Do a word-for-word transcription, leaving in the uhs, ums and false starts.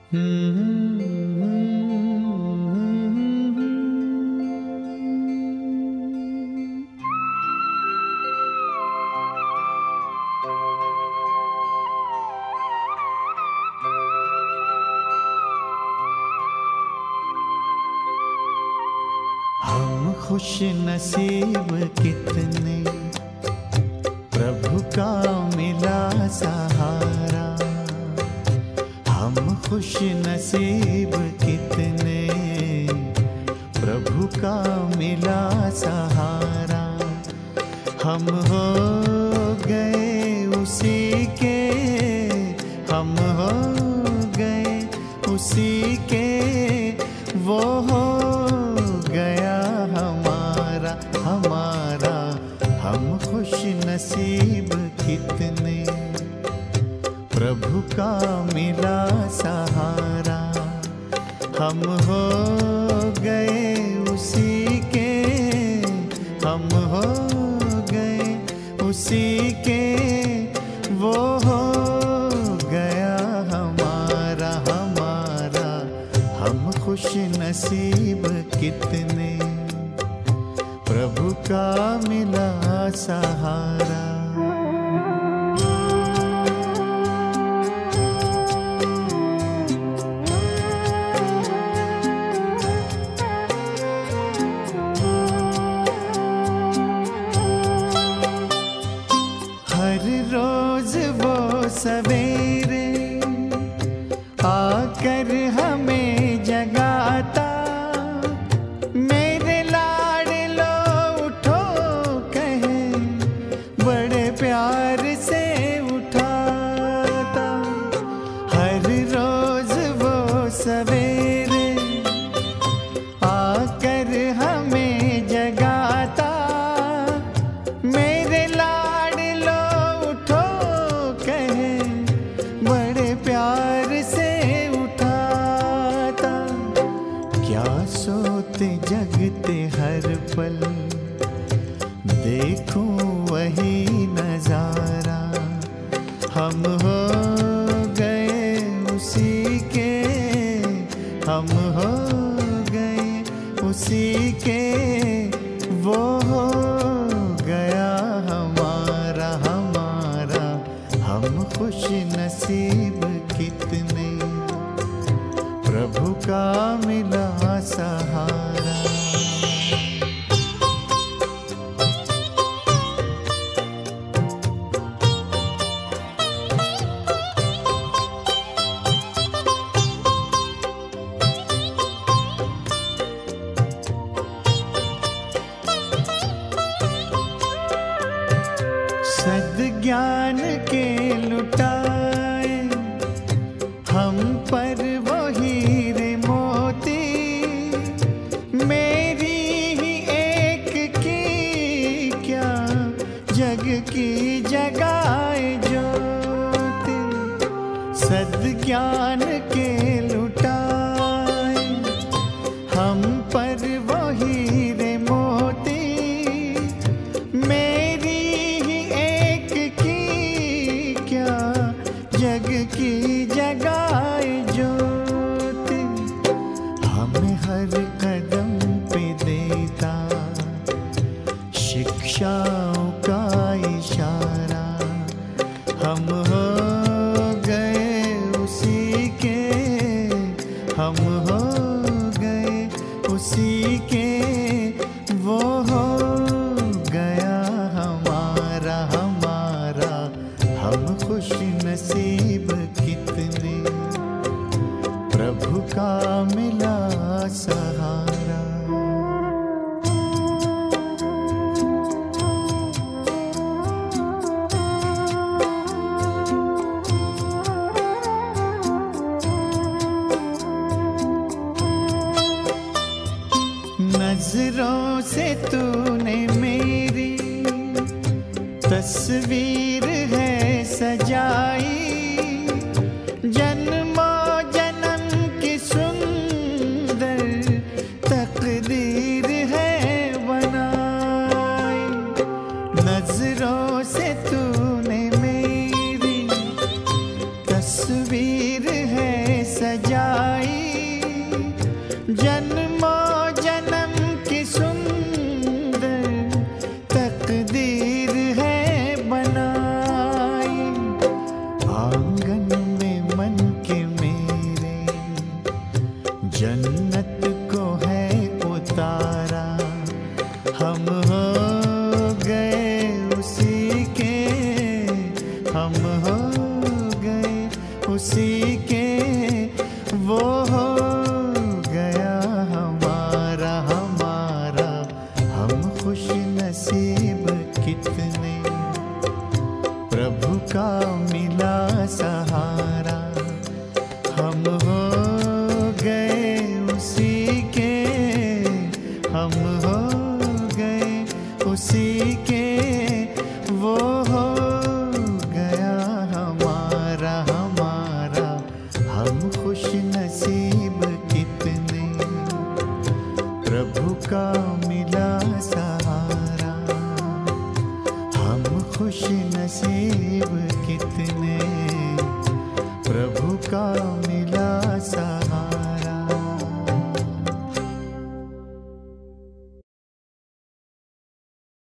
हम खुश नसीब कितने, प्रभु का मिला सहारा। हम खुश नसीब कितने, प्रभु का मिला सहारा। हम हो गए उसी के, हम हो गए उसी के, वो हो गया हमारा हमारा। हम खुश नसीब कितने, प्रभु का मिला सहारा। हम हो गए उसी के, हम हो गए उसी के, वो हो गया हमारा हमारा। हम खुश नसीब कितने, प्रभु का मिला सहारा। हर रोज वो सवेरे आकर हमें जगाता। मेरे लाडलो उठो कहे, बड़े प्यार से उठाता। हर रोज वो सवेरे आकर हमें जगाता। मेरे लाडलो उठो कहे, बड़े प्यार से उठाता। क्या सोते जगते हर पल, देखूं वही नजारा। हम हो गए उसी के, हम हो गए उसी के, वो हो गया हमारा हमारा। हम खुश नसीब कितने, प्रभु का मिला सहारा। सद्ज्ञान के लुटाए हम पर वो हीरे मोती। मेरी ही एक की क्या, जग की जगाए ज्योति। सद्ज्ञान के लुटाए हम पर वो हीरे मोती। मेरी जग की जगाए ज्योति। हमें हर कदम पे देता शिक्षाओं का इशारा। हम हो गए उसी के, हम हो गए उसी के, वो हो गया हमारा हमारा। हम खुश नसीब कितने, प्रभु का मिला सहारा। नजरों से तूने मेरी तस्वीर है सजाई। जन्मों जन्म की सुंदर तकदीर है बनाई। नजरों से तूने मेरी तस्वीर है सजाई। सजाई, जन्मों जन्म की सुंदर तकदीर है बनाई। आंगन में मन के मेरे जन्नत को है उतारा, हम हो गए उसी के, हम हो गए उसी के, वो हो गया हमारा हमारा। हम खुश नसीब कितने, प्रभु का मिला सहारा। हम हो गए उसी के, हम हो गए उसी के, वो हो गया हमारा हमारा। हम खुश नसीब कितने, प्रभु का मिला सहारा। हम खुश नसीब कितने, प्रभु का मिला